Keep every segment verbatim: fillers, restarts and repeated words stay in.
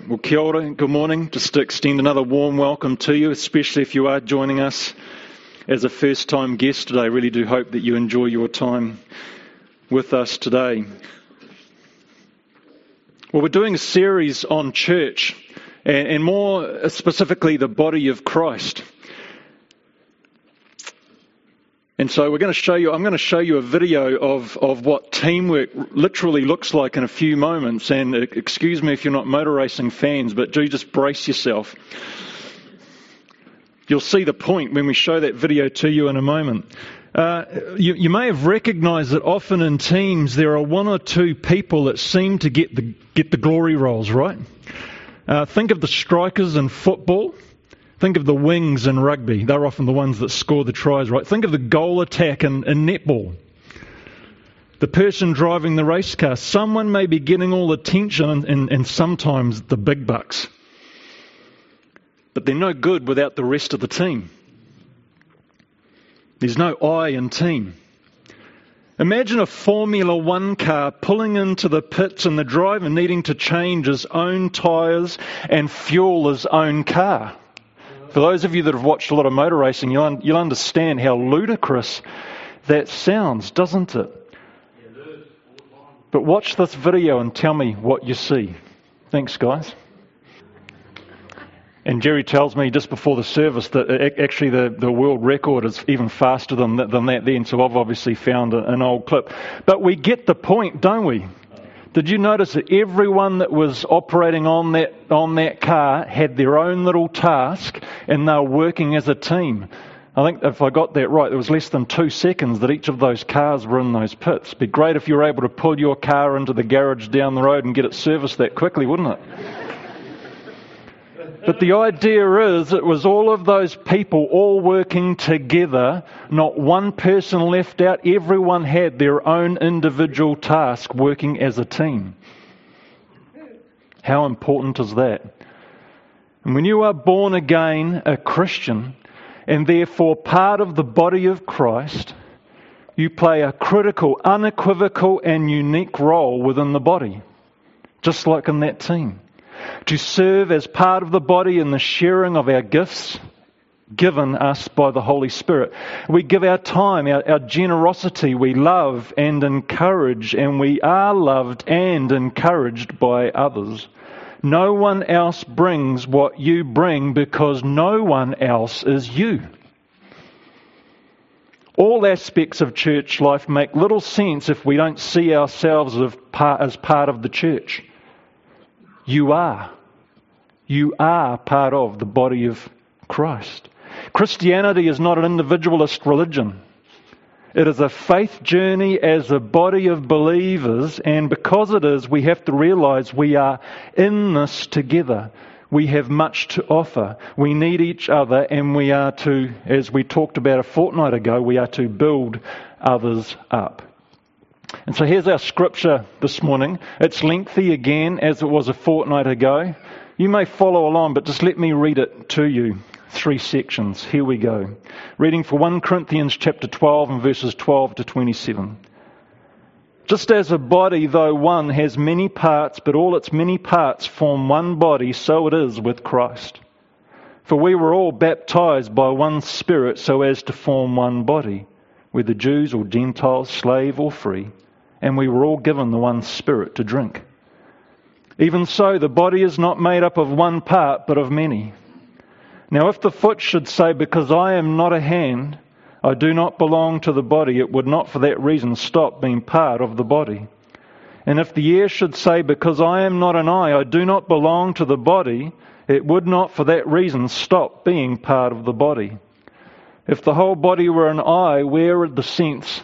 Well, kia ora and good morning. Just to extend another warm welcome to you, especially if you are joining us as a first-time guest today. I really do hope that you enjoy your time with us today. Well, we're doing a series on church, and, and more specifically the body of Christ. And so we're going to show you, I'm going to show you a video of, of what teamwork literally looks like in a few moments. And uh, excuse me if you're not motor racing fans, but do just brace yourself. You'll see the point when we show that video to you in a moment. Uh, you, you may have recognised that often in teams there are one or two people that seem to get the, get the glory roles, right? Uh, think of the strikers in football. Think of the wings in rugby. They're often the ones that score the tries, right? Think of the goal attack in, in netball. The person driving the race car. Someone may be getting all the attention and, and, and sometimes the big bucks. But they're no good without the rest of the team. There's no I in team. Imagine a Formula One car pulling into the pits and the driver needing to change his own tyres and fuel his own car. For those of you that have watched a lot of motor racing, you'll, un- you'll understand how ludicrous that sounds, doesn't it? But watch this video and tell me what you see. Thanks, guys. And Jerry tells me just before the service that actually the, the world record is even faster than that, than that then, so I've obviously found a, an old clip. But we get the point, don't we? Did you notice that everyone that was operating on that on that car had their own little task and they were working as a team? I think if I got that right, it was less than two seconds that each of those cars were in those pits. It'd be great if you were able to pull your car into the garage down the road and get it serviced that quickly, wouldn't it? But the idea is it was all of those people all working together, not one person left out. Everyone had their own individual task working as a team. How important is that? And when you are born again, a Christian, and therefore part of the body of Christ, you play a critical, unequivocal and unique role within the body, just like in that team. To serve as part of the body in the sharing of our gifts given us by the Holy Spirit. We give our time, our, our generosity, we love and encourage, and we are loved and encouraged by others. No one else brings what you bring because no one else is you. All aspects of church life make little sense if we don't see ourselves as part, as part of the church. You are. You are part of the body of Christ. Christianity is not an individualist religion. It is a faith journey as a body of believers, and because it is, we have to realize we are in this together. We have much to offer. We need each other, and we are to, as we talked about a fortnight ago, we are to build others up. And so here's our scripture this morning. It's lengthy again, as it was a fortnight ago. You may follow along, but just let me read it to you. Three sections. Here we go. Reading for First Corinthians chapter twelve and verses twelve to twenty-seven. Just as a body, though one, has many parts, but all its many parts form one body, so it is with Christ. For we were all baptized by one Spirit so as to form one body, whether Jews or Gentiles, slave or free, and we were all given the one Spirit to drink. Even so, the body is not made up of one part, but of many. Now if the foot should say, because I am not a hand, I do not belong to the body, it would not for that reason stop being part of the body. And if the ear should say, because I am not an eye, I do not belong to the body, it would not for that reason stop being part of the body. If the whole body were an eye, where would the sense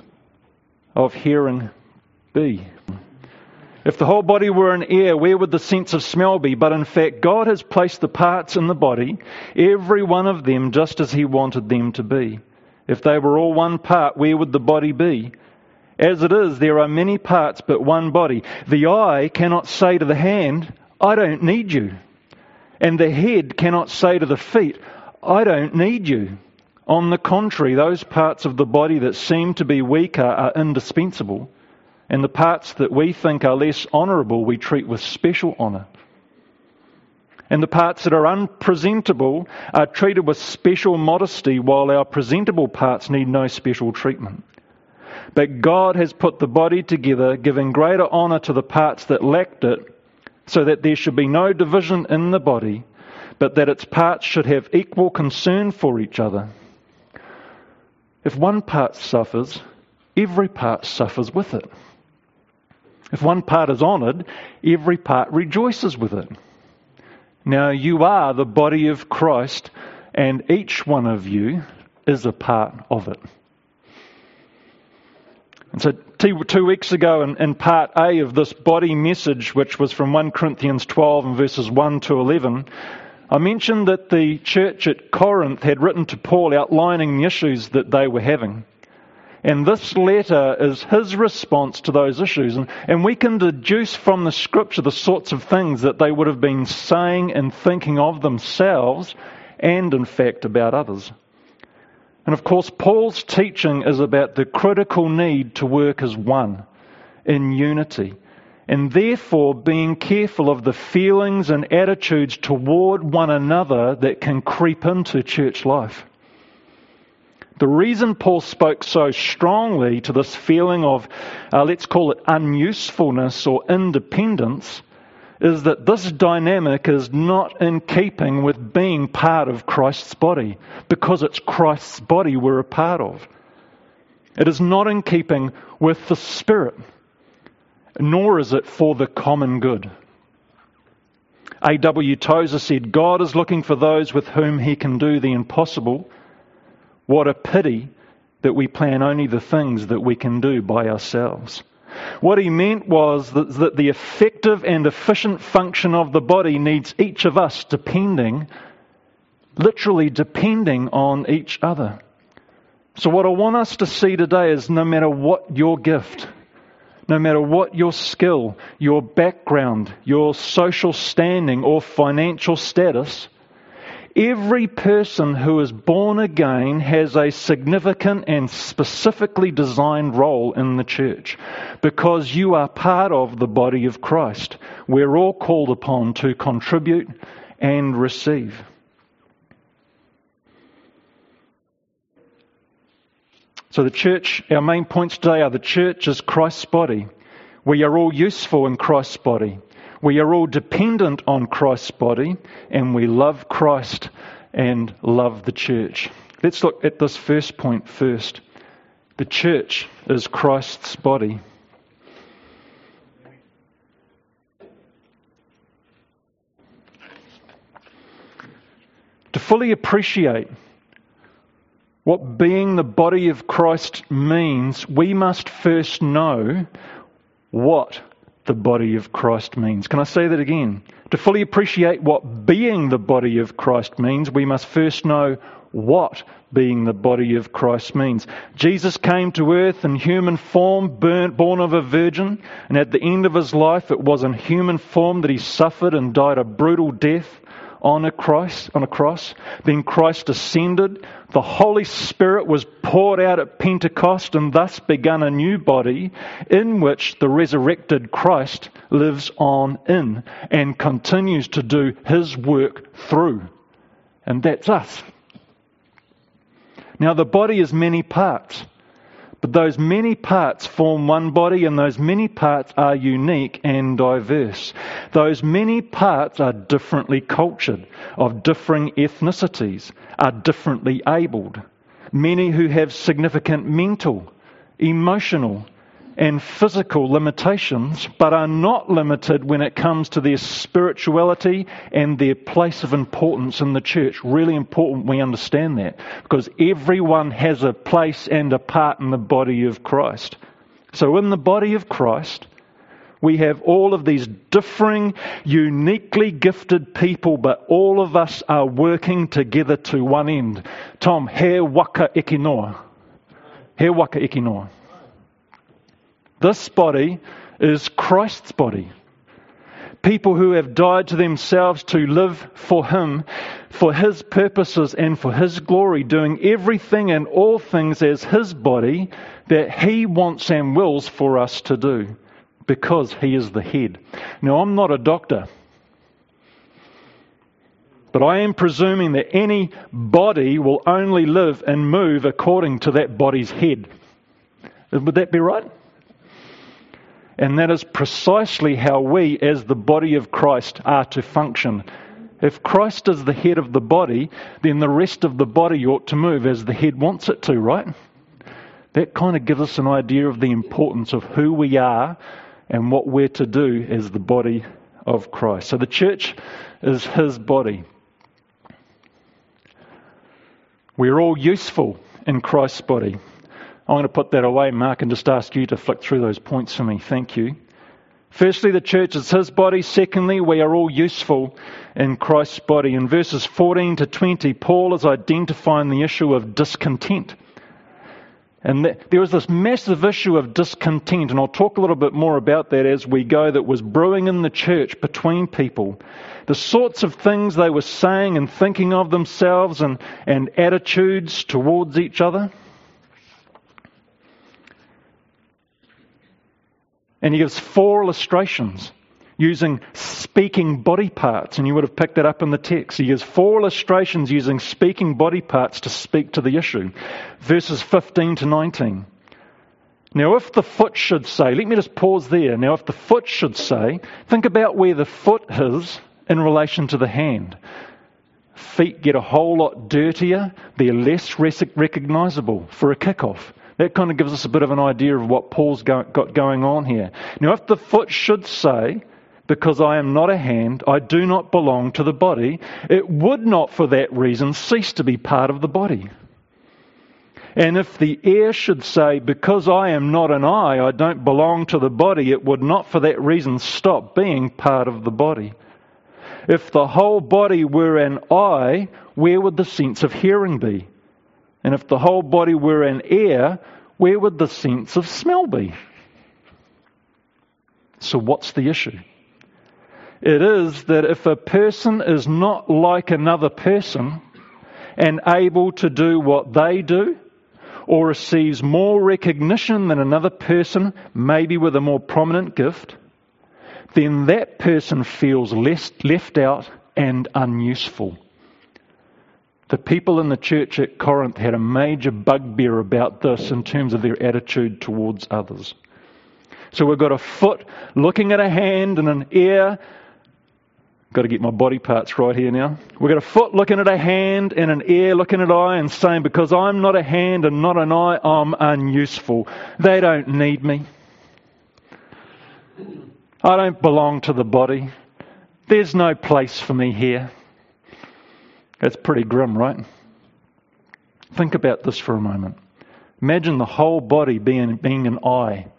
of hearing be? If the whole body were an ear, where would the sense of smell be? But in fact, God has placed the parts in the body, every one of them just as He wanted them to be. If they were all one part, where would the body be? As it is, there are many parts, but one body. The eye cannot say to the hand, I don't need you. And the head cannot say to the feet, I don't need you. On the contrary, those parts of the body that seem to be weaker are indispensable, and the parts that we think are less honourable we treat with special honour. And the parts that are unpresentable are treated with special modesty, while our presentable parts need no special treatment. But God has put the body together, giving greater honour to the parts that lacked it, so that there should be no division in the body, but that its parts should have equal concern for each other. If one part suffers, every part suffers with it. If one part is honoured, every part rejoices with it. Now you are the body of Christ, and each one of you is a part of it. And so two, two weeks ago in, in part A of this body message, which was from First Corinthians twelve and verses one to eleven, I mentioned that the church at Corinth had written to Paul outlining the issues that they were having. And this letter is his response to those issues. And, and we can deduce from the scripture the sorts of things that they would have been saying and thinking of themselves and, in fact, about others. And of course, Paul's teaching is about the critical need to work as one, in unity, and therefore being careful of the feelings and attitudes toward one another that can creep into church life. The reason Paul spoke so strongly to this feeling of, uh, let's call it unusefulness or independence, is that this dynamic is not in keeping with being part of Christ's body, because it's Christ's body we're a part of. It is not in keeping with the Spirit, nor is it for the common good. A W Tozer said, God is looking for those with whom he can do the impossible. What a pity that we plan only the things that we can do by ourselves. What he meant was that, that the effective and efficient function of the body needs each of us depending, literally depending on each other. So what I want us to see today is no matter what your gift, no matter what your skill, your background, your social standing or financial status, every person who is born again has a significant and specifically designed role in the church, because you are part of the body of Christ. We're all called upon to contribute and receive. So the church, our main points today are the church is Christ's body. We are all useful in Christ's body. We are all dependent on Christ's body, and we love Christ and love the church. Let's look at this first point first. The church is Christ's body. To fully appreciate what being the body of Christ means, we must first know what the body of Christ means. Can I say that again? To fully appreciate what being the body of Christ means, we must first know what being the body of Christ means. Jesus came to earth in human form, burnt, born of a virgin, and at the end of his life it was in human form that he suffered and died a brutal death on a cross. On a cross. Then Christ ascended, the Holy Spirit was poured out at Pentecost, and thus begun a new body in which the resurrected Christ lives on in and continues to do his work through. And that's us. Now the body is many parts, but those many parts form one body, and those many parts are unique and diverse. Those many parts are differently cultured, of differing ethnicities, are differently abled. Many who have significant mental, emotional, and physical limitations, but are not limited when it comes to their spirituality and their place of importance in the church. Really important we understand that, because everyone has a place and a part in the body of Christ. So in the body of Christ, we have all of these differing, uniquely gifted people, but all of us are working together to one end. Tom, he waka iki noa. He waka iki noa. This body is Christ's body. People who have died to themselves to live for Him, for His purposes and for His glory, doing everything and all things as His body that He wants and wills for us to do, because He is the head. Now, I'm not a doctor. But I am presuming that any body will only live and move according to that body's head. Would that be right? And that is precisely how we, as the body of Christ, are to function. If Christ is the head of the body, then the rest of the body ought to move as the head wants it to, right? That kind of gives us an idea of the importance of who we are and what we're to do as the body of Christ. So the church is His body. We're all useful in Christ's body. I'm going to put that away, Mark, and just ask you to flick through those points for me. Thank you. Firstly, the church is His body. Secondly, we are all useful in Christ's body. In verses fourteen to twenty, Paul is identifying the issue of discontent. And there was this massive issue of discontent, and I'll talk a little bit more about that as we go, that was brewing in the church between people. The sorts of things they were saying and thinking of themselves and, and attitudes towards each other. And he gives four illustrations using speaking body parts, and you would have picked that up in the text. He gives four illustrations using speaking body parts to speak to the issue. Verses fifteen to nineteen. Now if the foot should say, let me just pause there. Now if the foot should say, think about where the foot is in relation to the hand. Feet get a whole lot dirtier. They're less recognisable for a kickoff. That kind of gives us a bit of an idea of what Paul's got going on here. Now if the foot should say, because I am not a hand, I do not belong to the body, it would not for that reason cease to be part of the body. And if the ear should say, because I am not an eye, I don't belong to the body, it would not for that reason stop being part of the body. If the whole body were an eye, where would the sense of hearing be? And if the whole body were an ear, where would the sense of smell be? So what's the issue? It is that if a person is not like another person and able to do what they do, or receives more recognition than another person, maybe with a more prominent gift, then that person feels less left out and unuseful. The people in the church at Corinth had a major bugbear about this in terms of their attitude towards others. So we've got a foot looking at a hand and an ear. Got to get my body parts right here now. We've got a foot looking at a hand and an ear looking at an eye and saying, because I'm not a hand and not an eye, I'm unuseful. They don't need me. I don't belong to the body. There's no place for me here. That's pretty grim, right? Think about this for a moment. Imagine the whole body being, being an eye.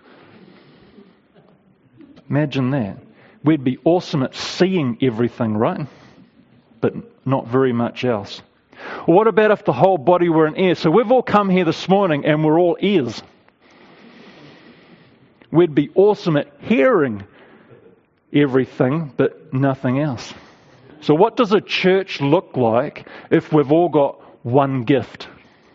Imagine that. We'd be awesome at seeing everything, right? But not very much else. Well, what about if the whole body were an ear? So we've all come here this morning and we're all ears. We'd be awesome at hearing everything, but nothing else. So what does a church look like if we've all got one gift?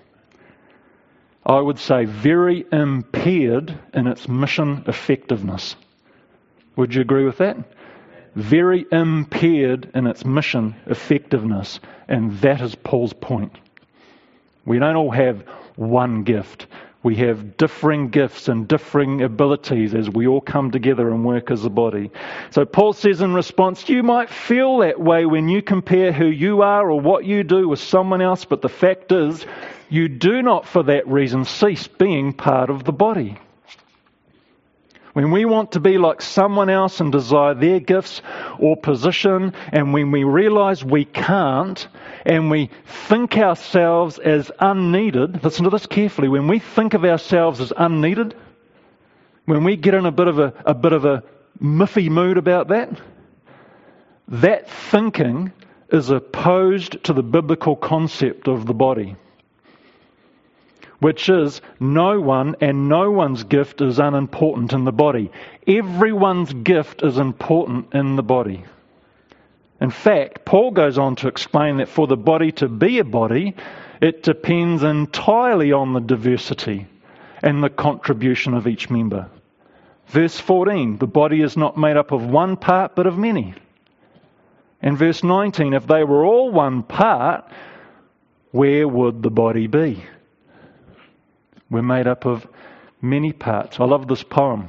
I would say very impaired in its mission effectiveness. Would you agree with that? Very impaired in its mission effectiveness. And that is Paul's point. We don't all have one gift. We have differing gifts and differing abilities as we all come together and work as a body. So Paul says in response, you might feel that way when you compare who you are or what you do with someone else, but the fact is, you do not for that reason cease being part of the body. When we want to be like someone else and desire their gifts or position, and when we realize we can't, and we think ourselves as unneeded, listen to this carefully, when we think of ourselves as unneeded, when we get in a bit of a, a bit of a miffy mood about that, that thinking is opposed to the biblical concept of the body, which is no one and no one's gift is unimportant in the body. Everyone's gift is important in the body. In fact, Paul goes on to explain that for the body to be a body, it depends entirely on the diversity and the contribution of each member. Verse fourteen, the body is not made up of one part but of many. And verse nineteen, if they were all one part, where would the body be? We're made up of many parts. I love this poem.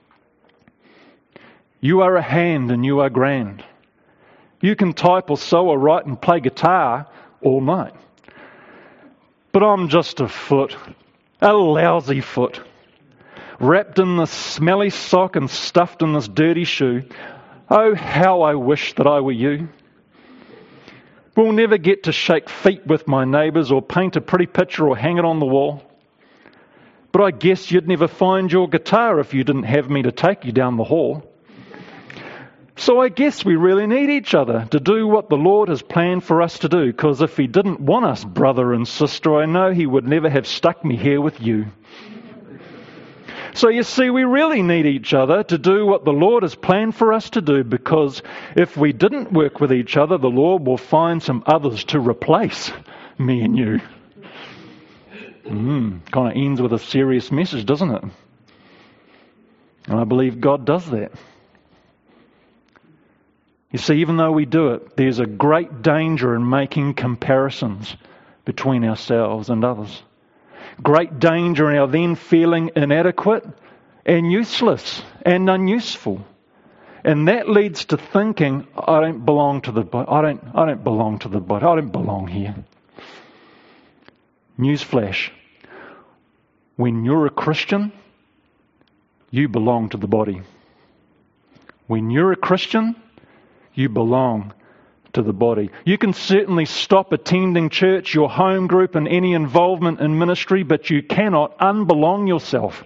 You are a hand and you are grand. You can type or sew or write and play guitar all night. But I'm just a foot, a lousy foot, wrapped in this smelly sock and stuffed in this dirty shoe. Oh, how I wish that I were you. We'll never get to shake feet with my neighbours or paint a pretty picture or hang it on the wall. But I guess you'd never find your guitar if you didn't have me to take you down the hall. So I guess we really need each other to do what the Lord has planned for us to do, because if He didn't want us, brother and sister, I know He would never have stuck me here with you. So you see, we really need each other to do what the Lord has planned for us to do, because if we didn't work with each other, the Lord will find some others to replace me and you. Mm, kind of ends with a serious message, doesn't it? And I believe God does that. You see, even though we do it, there's a great danger in making comparisons between ourselves and others. Great danger in our then feeling inadequate and useless and unuseful. And that leads to thinking, I don't belong to the body. I don't, I don't belong to the body. I don't belong here. Newsflash. When you're a Christian, you belong to the body. When you're a Christian, you belong to the body. You can certainly stop attending church, your home group, and any involvement in ministry, but you cannot unbelong yourself.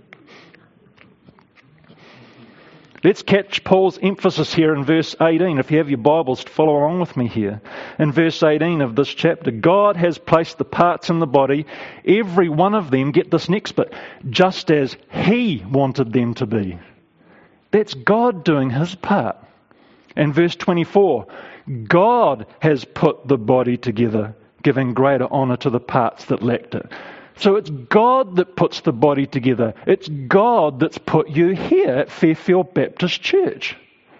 Let's catch Paul's emphasis here in verse eighteen. If you have your Bibles, follow along with me here. In verse eighteen of this chapter, God has placed the parts in the body, every one of them, get this next bit, just as He wanted them to be. That's God doing His part. And verse twenty-four, God has put the body together, giving greater honour to the parts that lacked it. So it's God that puts the body together. It's God that's put you here at Fairfield Baptist Church.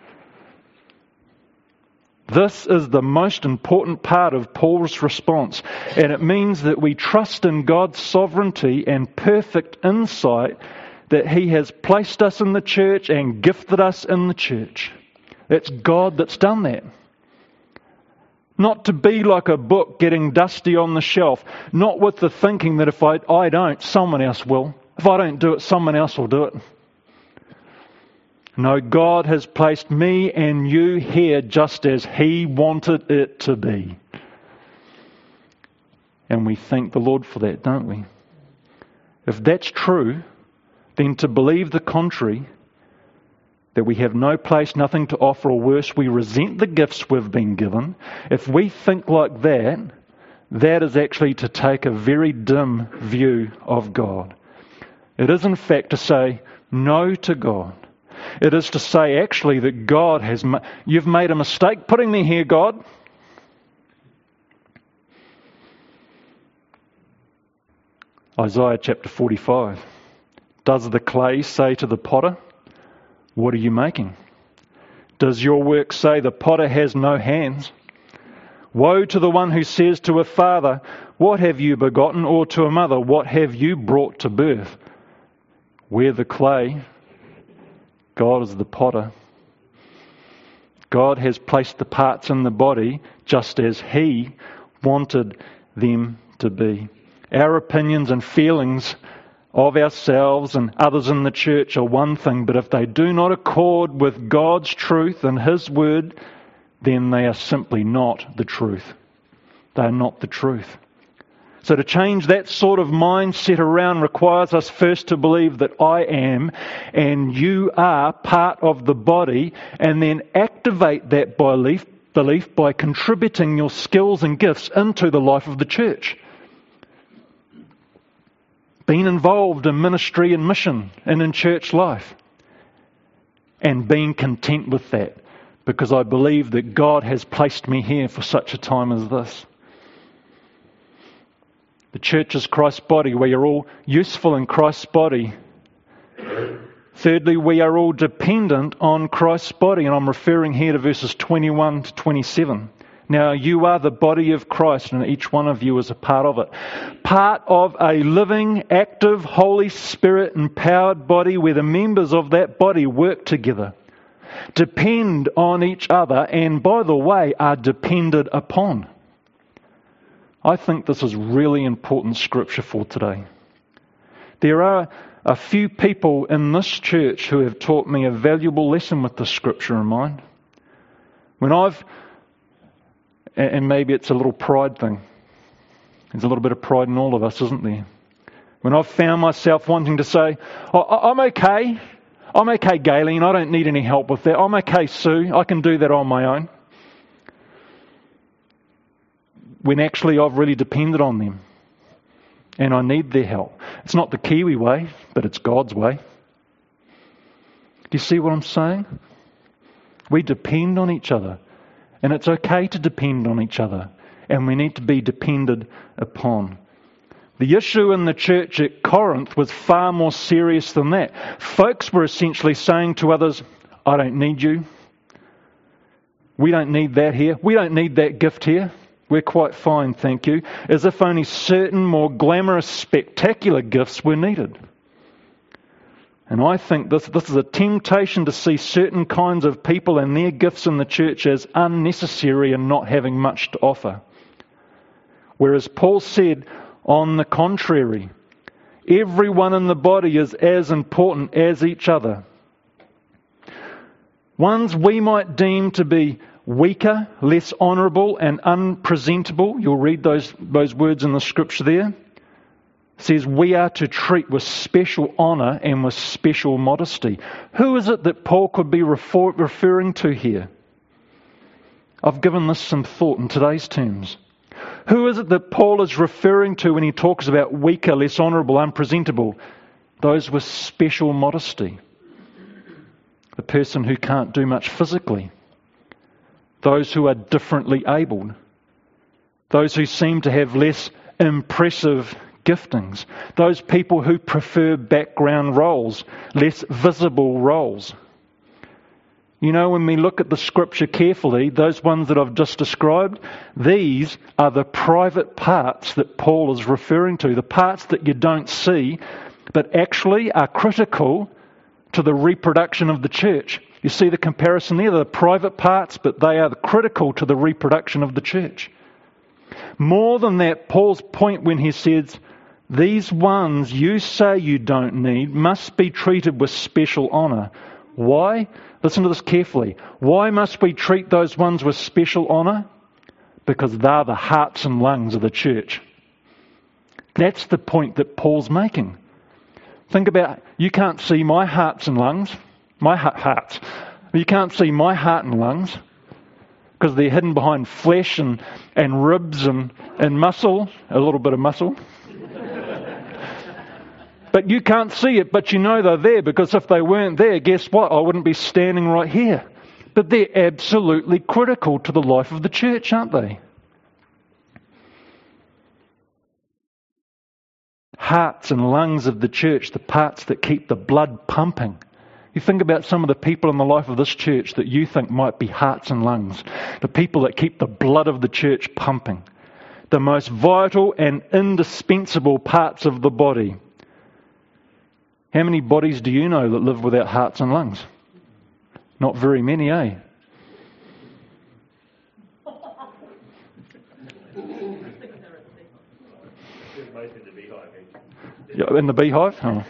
This is the most important part of Paul's response, and it means that we trust in God's sovereignty and perfect insight that He has placed us in the church and gifted us in the church. It's God that's done that. Not to be like a book getting dusty on the shelf. Not with the thinking that if I, I don't, someone else will. If I don't do it, someone else will do it. No, God has placed me and you here just as He wanted it to be. And we thank the Lord for that, don't we? If that's true, then to believe the contrary, that we have no place, nothing to offer, or worse, we resent the gifts we've been given. If we think like that, that is actually to take a very dim view of God. It is in fact to say no to God. It is to say actually that God has, ma- you've made a mistake putting me here, God. Isaiah chapter forty-five. Does the clay say to the potter, what are you making? Does your work say the potter has no hands? Woe to the one who says to a father, what have you begotten? Or to a mother, what have you brought to birth? We're the clay. God is the potter. God has placed the parts in the body just as He wanted them to be. Our opinions and feelings of ourselves and others in the church are one thing, but if they do not accord with God's truth and His word, then they are simply not the truth. They are not the truth. So to change that sort of mindset around requires us first to believe that I am and you are part of the body, and then activate that belief, belief by contributing your skills and gifts into the life of the church. Being involved in ministry and mission and in church life. And being content with that, because I believe that God has placed me here for such a time as this. The church is Christ's body. We are all useful in Christ's body. Thirdly, we are all dependent on Christ's body, and I'm referring here to verses twenty-one to twenty-seven. Now, you are the body of Christ, and each one of you is a part of it. Part of a living, active, Holy Spirit-empowered body where the members of that body work together, depend on each other, and, by the way, are depended upon. I think this is really important scripture for today. There are a few people in this church who have taught me a valuable lesson with this scripture in mind. When I've And maybe it's a little pride thing. There's a little bit of pride in all of us, isn't there? When I've found myself wanting to say, oh, I'm okay. I'm okay, Galen. I don't need any help with that. I'm okay, Sue. I can do that on my own. When actually I've really depended on them. And I need their help. It's not the Kiwi way, but it's God's way. Do you see what I'm saying? We depend on each other. And it's okay to depend on each other. And we need to be depended upon. The issue in the church at Corinth was far more serious than that. Folks were essentially saying to others, I don't need you. We don't need that here. We don't need that gift here. We're quite fine, thank you. As if only certain more glamorous, spectacular gifts were needed. And I think this, this is a temptation to see certain kinds of people and their gifts in the church as unnecessary and not having much to offer. Whereas Paul said, on the contrary, everyone in the body is as important as each other. Ones we might deem to be weaker, less honourable and unpresentable. You'll read those, those words in the scripture there. Says we are to treat with special honour and with special modesty. Who is it that Paul could be refer- referring to here? I've given this some thought in today's terms. Who is it that Paul is referring to when he talks about weaker, less honourable, unpresentable? Those with special modesty. The person who can't do much physically. Those who are differently abled. Those who seem to have less impressive giftings. Those people who prefer background roles, less visible roles. You know, when we look at the scripture carefully, those ones that I've just described, these are the private parts that Paul is referring to, the parts that you don't see, but actually are critical to the reproduction of the church. You see the comparison there? They're the private parts, but they are critical to the reproduction of the church. More than that, Paul's point when he says, these ones you say you don't need must be treated with special honour. Why? Listen to this carefully. Why must we treat those ones with special honour? Because they're the hearts and lungs of the church. That's the point that Paul's making. Think about, you can't see my hearts and lungs, my heart, hearts. You can't see my heart and lungs because they're hidden behind flesh and, and ribs and, and muscle, a little bit of muscle. But you can't see it, but you know they're there, because if they weren't there, guess what? I wouldn't be standing right here. But they're absolutely critical to the life of the church, aren't they? Hearts and lungs of the church, the parts that keep the blood pumping. You think about some of the people in the life of this church that you think might be hearts and lungs. The people that keep the blood of the church pumping. The most vital and indispensable parts of the body. How many bodies do you know that live without hearts and lungs? Not very many, eh? Yeah, in the beehive? Oh.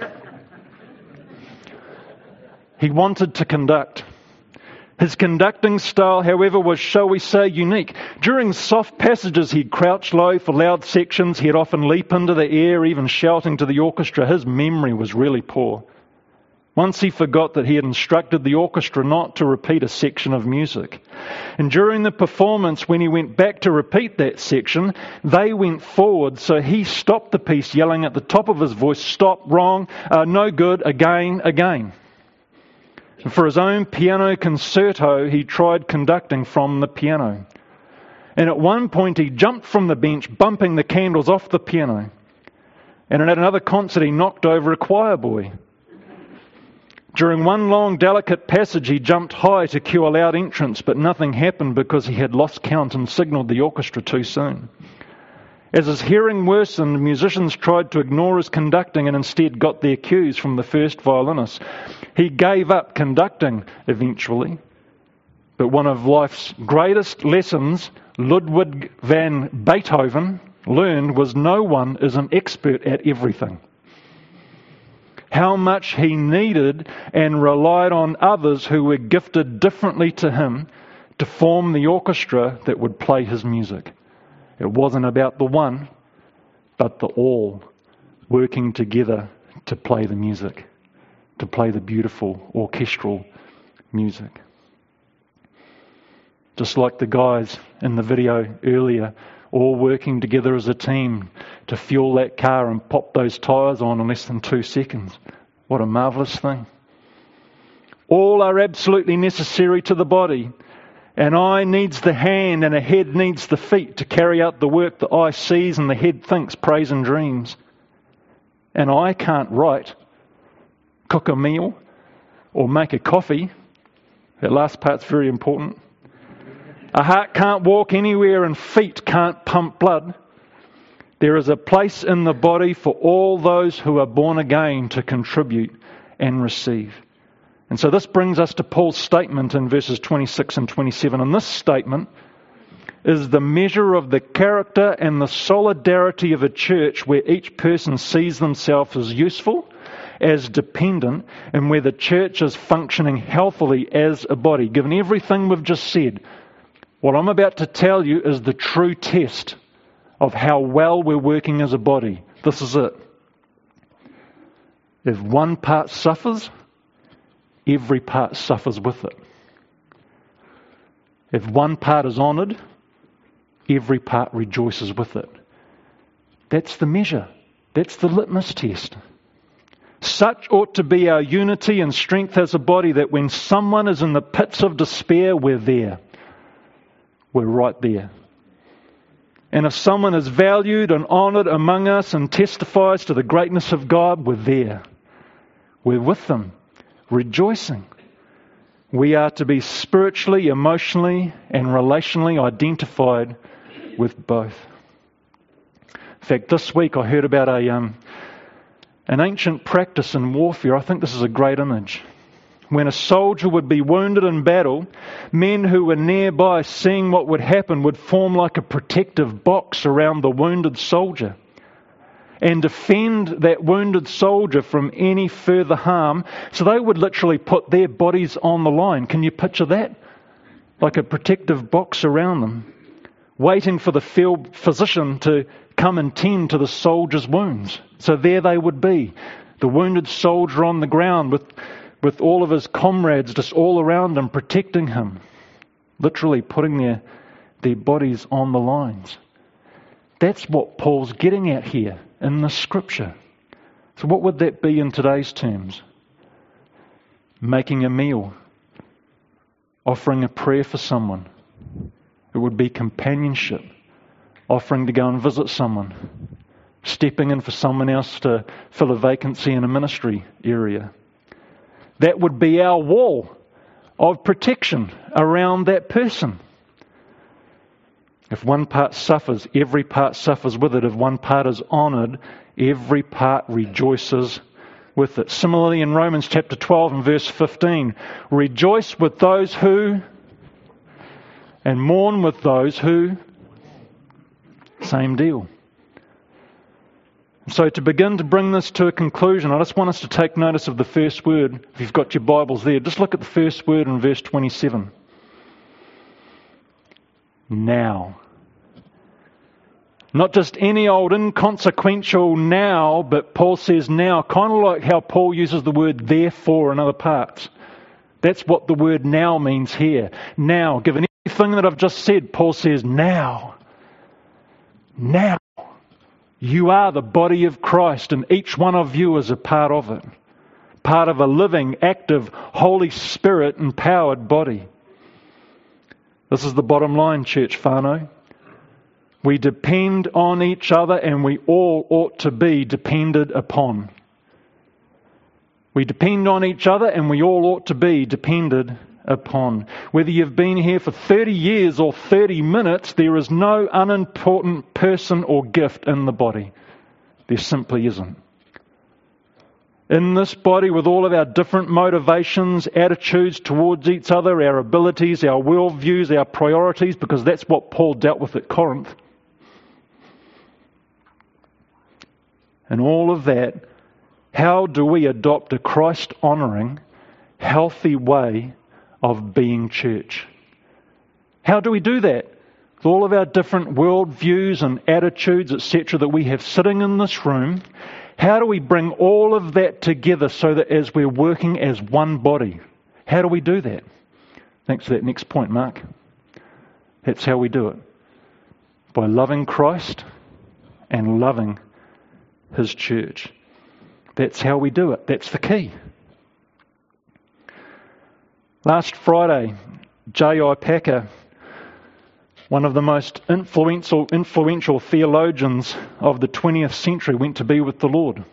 He wanted to conduct. His conducting style, however, was, shall we say, unique. During soft passages, he'd crouch low. For loud sections, he'd often leap into the air, even shouting to the orchestra. His memory was really poor. Once he forgot that he had instructed the orchestra not to repeat a section of music. And during the performance, when he went back to repeat that section, they went forward, so he stopped the piece, yelling at the top of his voice, "Stop, wrong, uh, no good, again, again." And for his own piano concerto, he tried conducting from the piano. And at one point he jumped from the bench, bumping the candles off the piano. And at another concert he knocked over a choir boy. During one long, delicate passage, he jumped high to cue a loud entrance, but nothing happened because he had lost count and signalled the orchestra too soon. As his hearing worsened, musicians tried to ignore his conducting and instead got their cues from the first violinist. He gave up conducting eventually. But one of life's greatest lessons Ludwig van Beethoven learned was no one is an expert at everything. How much he needed and relied on others who were gifted differently to him to form the orchestra that would play his music. It wasn't about the one, but the all working together to play the music, to play the beautiful orchestral music. Just like the guys in the video earlier, all working together as a team to fuel that car and pop those tyres on in less than two seconds. What a marvellous thing. All are absolutely necessary to the body. An eye needs the hand and a head needs the feet to carry out the work the eye sees and the head thinks, prays and dreams. An eye can't write, cook a meal, or make a coffee. That last part's very important. A heart can't walk anywhere and feet can't pump blood. There is a place in the body for all those who are born again to contribute and receive. And so this brings us to Paul's statement in verses twenty-six and twenty-seven. And this statement is the measure of the character and the solidarity of a church where each person sees themselves as useful, as dependent, and where the church is functioning healthily as a body. Given everything we've just said, what I'm about to tell you is the true test of how well we're working as a body. This is it. If one part suffers, every part suffers with it. If one part is honoured, every part rejoices with it. That's the measure. That's the litmus test. Such ought to be our unity and strength as a body that when someone is in the pits of despair, we're there. We're right there. And if someone is valued and honoured among us and testifies to the greatness of God, we're there. We're with them, rejoicing. We are to be spiritually, emotionally, and relationally identified with both. In fact, this week I heard about a um, an ancient practice in warfare. I think this is a great image. When a soldier would be wounded in battle, men who were nearby seeing what would happen would form like a protective box around the wounded soldier and defend that wounded soldier from any further harm. So they would literally put their bodies on the line. Can you picture that? Like a protective box around them, waiting for the field physician to come and tend to the soldier's wounds. So there they would be, the wounded soldier on the ground with with all of his comrades just all around him, protecting him, literally putting their, their bodies on the lines. That's what Paul's getting at here in the scripture. So what would that be in today's terms? Making a meal, offering a prayer for someone. It would be companionship, offering to go and visit someone, stepping in for someone else to fill a vacancy in a ministry area. That would be our wall of protection around that person. If one part suffers, every part suffers with it. If one part is honoured, every part rejoices with it. Similarly, in Romans chapter twelve and verse fifteen, rejoice with those who, and mourn with those who, same deal. So to begin to bring this to a conclusion, I just want us to take notice of the first word. If you've got your Bibles there, just look at the first word in verse twenty-seven. Now. Not just any old inconsequential now, but Paul says now, kind of like how Paul uses the word therefore in other parts. That's what the word now means here. Now, given everything that I've just said, Paul says now. Now. You are the body of Christ, and each one of you is a part of it. Part of a living, active, Holy Spirit empowered body. This is the bottom line, church whānau. We depend on each other, and we all ought to be depended upon. We depend on each other, and we all ought to be depended upon. Whether you've been here for thirty years or thirty minutes, there is no unimportant person or gift in the body. There simply isn't. In this body, with all of our different motivations, attitudes towards each other, our abilities, our worldviews, our priorities, because that's what Paul dealt with at Corinth. And all of that, how do we adopt a Christ-honouring, healthy way of being church? How do we do that? With all of our different worldviews and attitudes, et cetera, that we have sitting in this room, how do we bring all of that together so that as we're working as one body? How do we do that? Thanks for that next point, Mark. That's how we do it. By loving Christ and loving His church. That's how we do it. That's the key. Last Friday, J I Packer, one of the most influential, influential theologians of the twentieth century, went to be with the Lord.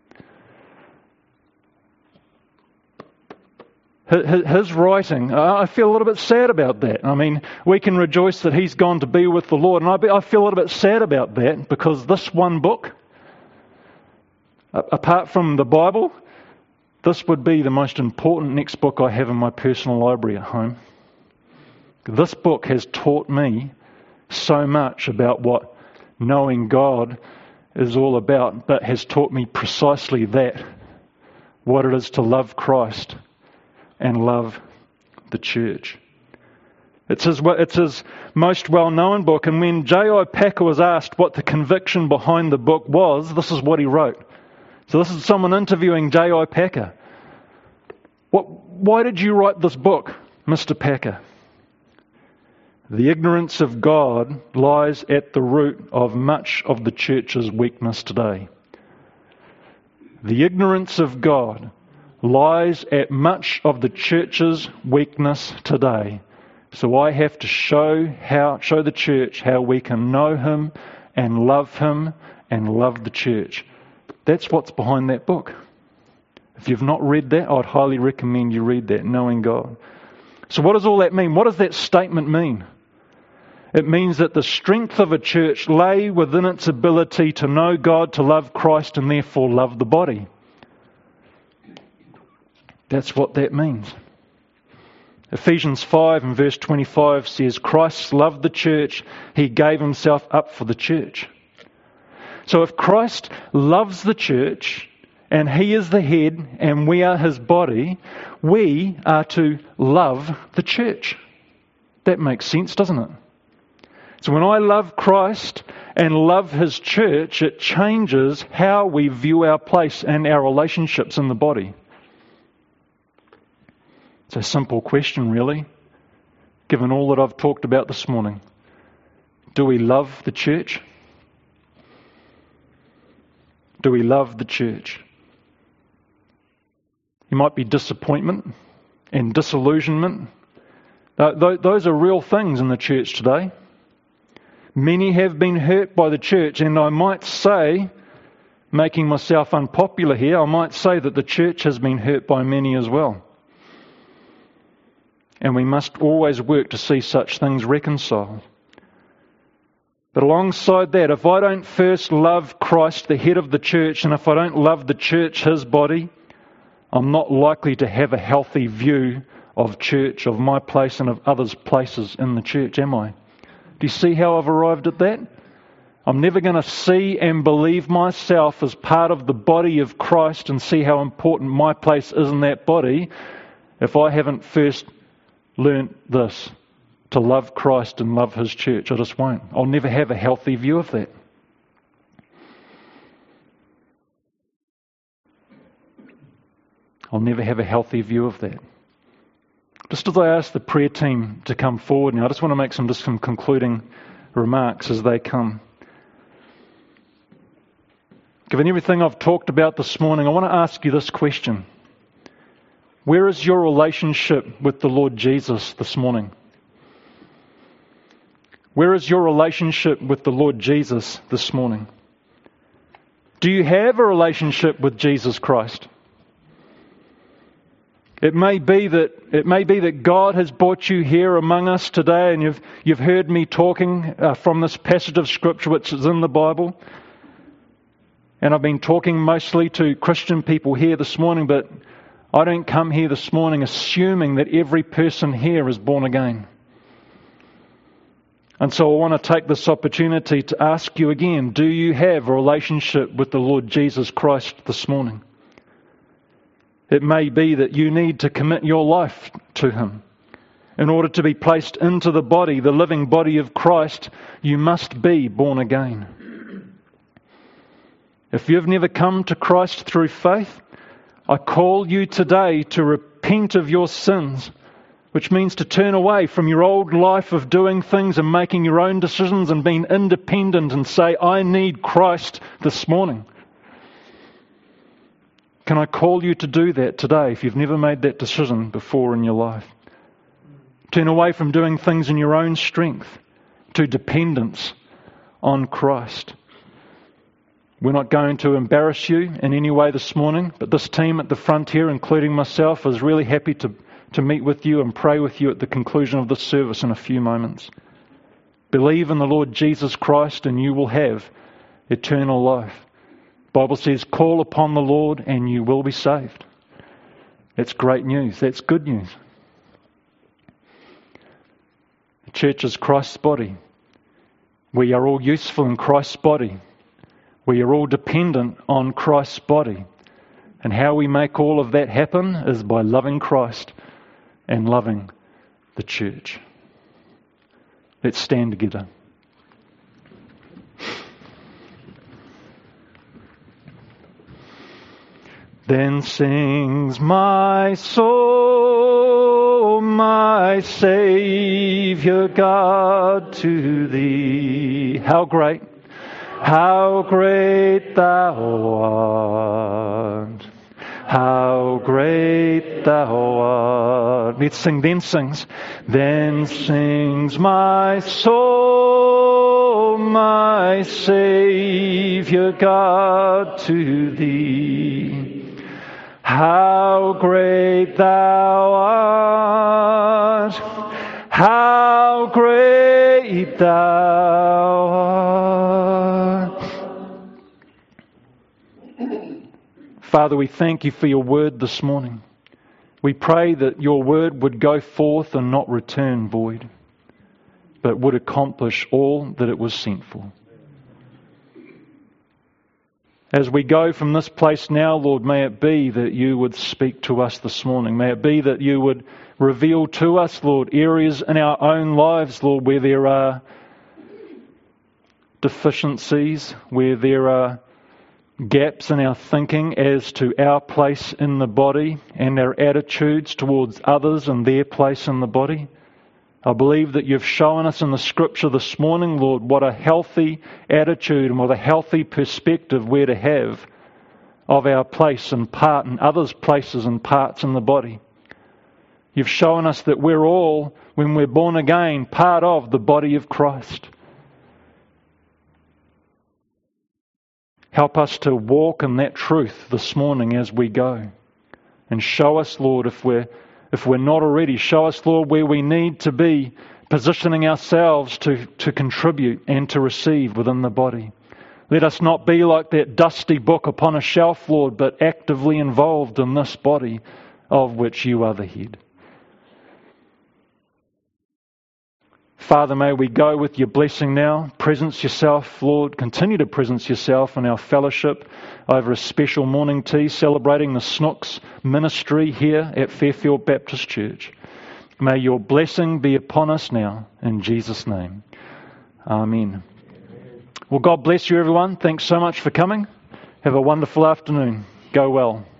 His writing, I feel a little bit sad about that. I mean, we can rejoice that he's gone to be with the Lord, and I feel a little bit sad about that because this one book, apart from the Bible, this would be the most important next book I have in my personal library at home. This book has taught me so much about what knowing God is all about, but has taught me precisely that, what it is to love Christ and love the church. It's his, it's his most well-known book, and when J I Packer was asked what the conviction behind the book was, this is what he wrote. So this is someone interviewing J I Packer. What, why did you write this book, Mister Packer? The ignorance of God lies at the root of much of the church's weakness today. The ignorance of God lies at much of the church's weakness today. So I have to show how show the church how we can know Him and love Him and love the church. That's what's behind that book. If you've not read that, I'd highly recommend you read that, Knowing God. So what does all that mean? What does that statement mean? It means that the strength of a church lay within its ability to know God, to love Christ, and therefore love the body. That's what that means. Ephesians five and verse twenty-five says, Christ loved the church, He gave Himself up for the church. So if Christ loves the church and He is the head and we are His body, we are to love the church. That makes sense, doesn't it? So when I love Christ and love His church, it changes how we view our place and our relationships in the body. It's a simple question, really, given all that I've talked about this morning. Do we love the church? Do we love the church? There might be disappointment and disillusionment. Those are real things in the church today. Many have been hurt by the church, and I might say, making myself unpopular here, I might say that the church has been hurt by many as well. And we must always work to see such things reconciled. But alongside that, if I don't first love Christ, the head of the church, and if I don't love the church, His body, I'm not likely to have a healthy view of church, of my place and of others' places in the church, am I? Do you see how I've arrived at that? I'm never going to see and believe myself as part of the body of Christ and see how important my place is in that body if I haven't first learnt this, to love Christ and love His church. I just won't. I'll never have a healthy view of that. I'll never have a healthy view of that. Just as I ask the prayer team to come forward now, I just want to make some, just some concluding remarks as they come. Given everything I've talked about this morning, I want to ask you this question. Where is your relationship with the Lord Jesus this morning? Where is your relationship with the Lord Jesus this morning? Do you have a relationship with Jesus Christ? It may be that it may be that God has brought you here among us today, and you've you've heard me talking uh, from this passage of Scripture which is in the Bible. And I've been talking mostly to Christian people here this morning, but I don't come here this morning assuming that every person here is born again. And so I want to take this opportunity to ask you again, do you have a relationship with the Lord Jesus Christ this morning? It may be that you need to commit your life to Him. In order to be placed into the body, the living body of Christ, you must be born again. If you've never come to Christ through faith, I call you today to repent of your sins, which means to turn away from your old life of doing things and making your own decisions and being independent and say, I need Christ this morning. Can I call you to do that today if you've never made that decision before in your life? Turn away from doing things in your own strength to dependence on Christ. We're not going to embarrass you in any way this morning, but this team at the front here, including myself, is really happy to, to meet with you and pray with you at the conclusion of this service in a few moments. Believe in the Lord Jesus Christ and you will have eternal life. The Bible says, call upon the Lord and you will be saved. That's great news. That's good news. The church is Christ's body. We are all useful in Christ's body. We are all dependent on Christ's body. And how we make all of that happen is by loving Christ and loving the church. Let's stand together. Then sings my soul, my Saviour God, to Thee. How great, how great Thou art. How great Thou art. Let's sing, then sings. Then sings my soul, my Saviour God, to Thee. How great Thou art, how great Thou art. Father, we thank You for Your word this morning. We pray that Your word would go forth and not return void, but would accomplish all that it was sent for. As we go from this place now, Lord, may it be that You would speak to us this morning. May it be that You would reveal to us, Lord, areas in our own lives, Lord, where there are deficiencies, where there are gaps in our thinking as to our place in the body and our attitudes towards others and their place in the body. I believe that You've shown us in the Scripture this morning, Lord, what a healthy attitude and what a healthy perspective we're to have of our place and part and others' places and parts in the body. You've shown us that we're all, when we're born again, part of the body of Christ. Help us to walk in that truth this morning as we go. And show us, Lord, if we're If we're not already, show us, Lord, where we need to be positioning ourselves to, to contribute and to receive within the body. Let us not be like that dusty book upon a shelf, Lord, but actively involved in this body of which You are the head. Father, may we go with Your blessing now. Presence Yourself, Lord. Continue to presence Yourself in our fellowship over a special morning tea celebrating the Snooks ministry here at Fairfield Baptist Church. May Your blessing be upon us now, in Jesus' name. Amen. Well, God bless you, everyone. Thanks so much for coming. Have a wonderful afternoon. Go well.